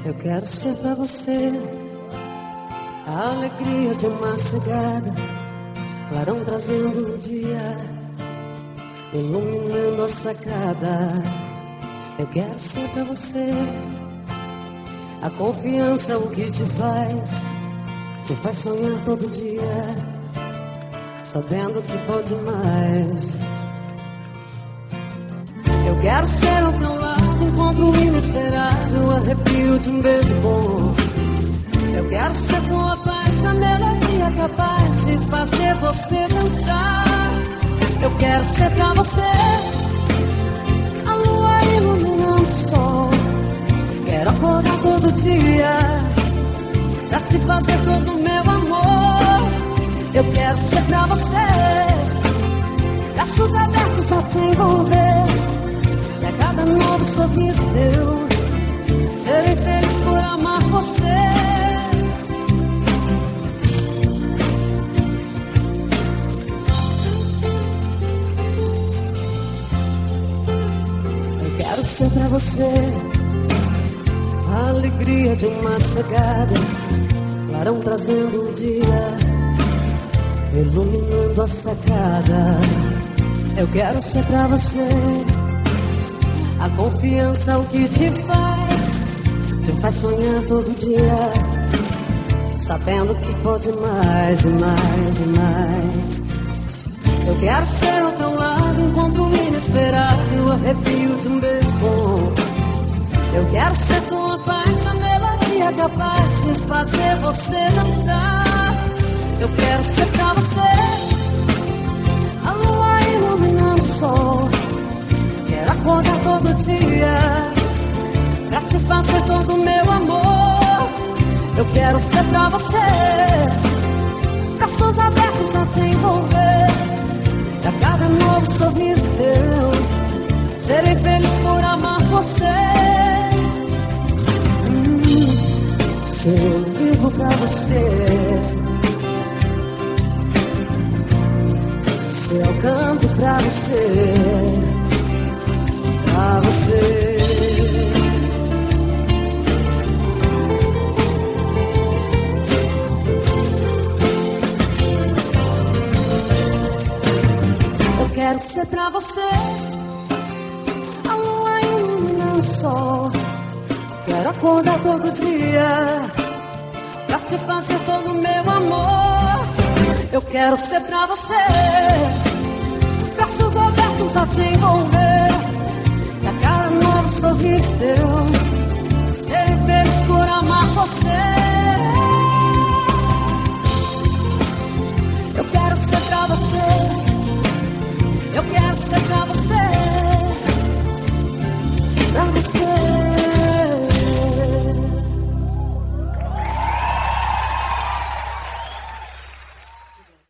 Eu quero ser pra você a alegria de uma chegada, clarão trazendo o dia, iluminando a sacada. Eu quero ser pra você a confiança, o que te faz sonhar todo dia, sabendo que pode mais. Eu quero ser ao teu lado, encontro inesperado, arrepio de um beijo bom. Eu quero ser tua paz, a melodia capaz de fazer você dançar. Eu quero ser pra você a lua iluminando o sol. Quero acordar todo dia pra te fazer todo o meu amor. Eu quero ser pra você braços abertos a te envolver, e a cada novo sorriso teu serei feliz por amar você. Eu quero ser pra você a alegria de uma chegada, clarão trazendo o dia, iluminando a sacada. Eu quero ser pra você a confiança, o que te faz sonhar todo dia, sabendo que pode mais e mais e mais. Eu quero ser ao teu lado, encontro inesperado, arrepio de um beijo bom. Eu quero ser tua paz, a melodia capaz de fazer você dançar. Eu quero ser pra você a lua iluminando o sol. Quero acordar todo dia pra te fazer todo o meu amor. Eu quero ser pra você braços abertos a te envolver, e a cada novo sorriso teu serei feliz por amar você. Se eu vivo pra você, se eu canto pra você, pra você. Eu quero ser pra você a lua iluminando o sol. Quero acordar todo dia pra te fazer todo o meu amor. Eu quero ser pra você braços abertos a te envolver, e a cada novo sorriso teu